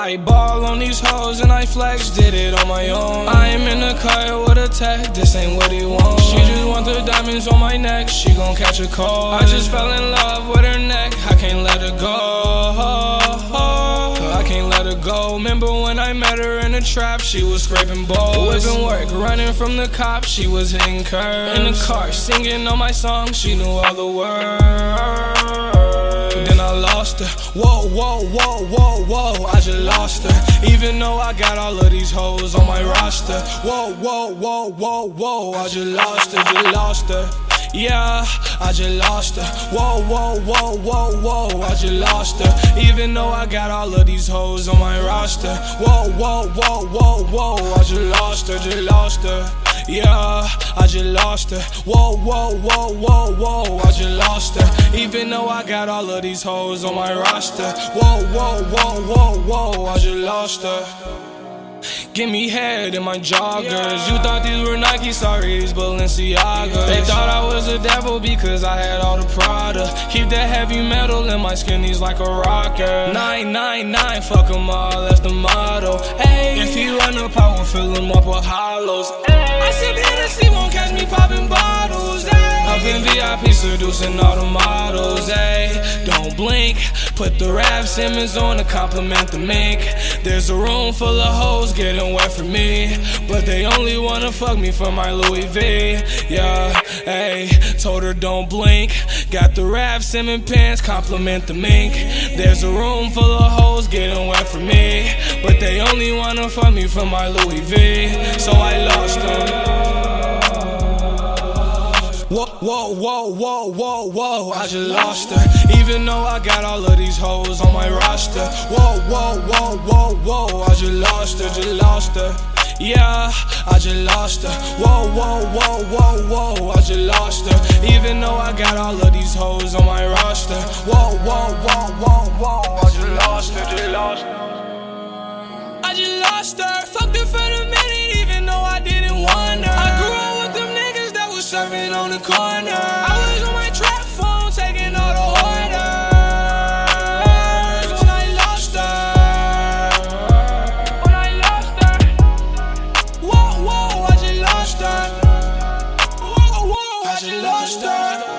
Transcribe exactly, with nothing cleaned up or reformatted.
I ball on these hoes and I flex, did it on my own. I am in the car with a tech, this ain't what he wants. She just want the diamonds on my neck, she gon' catch a cold. I just fell in love with her neck, I can't let her go. I can't let her go. Remember when I met her in the trap, she was scraping balls. Whipping work, running from the cops, she was hitting curves. In the car, singing on my song, she knew all the words. Then I lost her. Whoa, whoa, whoa, whoa, whoa, I just lost her. Even though I got all of these hoes on my roster. Whoa, whoa, whoa, whoa, whoa, I just lost her, just lost her. Yeah, I just lost her. Whoa, whoa, whoa, whoa, whoa, I just lost her. Even though I got all of these hoes on my roster. Whoa, whoa, whoa, whoa, whoa, I just lost her, just lost her. Yeah, I just lost her. Whoa, whoa, whoa, whoa, whoa, I just lost her. Even though I got all of these hoes on my roster. Whoa, whoa, whoa, whoa, whoa, I just lost her. Give me head in my joggers. You thought these were Nike, sorry, these Balenciagas. They thought I was a devil because I had all the Prada. Keep that heavy metal in my skinnies like a rocker. nine nine nine, fuck them all, that's the motto. Ay, if he run up, I will fill him up with hollows. Ay, I sip Hennessy, won't catch me popping bottles. Ay, up in V I P seducing all the models. Ay, don't blink, put the Raf Simons on to compliment the mink. There's a room full of hoes getting wet for me, but they only wanna fuck me for my Louis V. Yeah, ayy, told her don't blink. Got the Raf Simon pants, compliment the mink. There's a room full of hoes getting wet for me, but they only wanna fuck me for my Louis V. So I lost them. Whoa, whoa, whoa, whoa, whoa, whoa, I just lost her. Even though I got all of these hoes on my roster. Whoa, whoa, whoa, whoa, whoa, I just lost her, just lost her. Yeah, I just lost her. Whoa, whoa, whoa, whoa, whoa, I just lost her. Even though I got all of these hoes on my roster. Whoa, whoa, whoa, whoa, whoa, I just lost her, just lost her. I just lost her, fucked her for the minute, even though I didn't want her. I grew up with them niggas that was serving on the corner. I was on my trap phone, taking all the orders. When I lost her, when I lost her. Whoa, whoa, I just lost her. Whoa, whoa, I just lost her.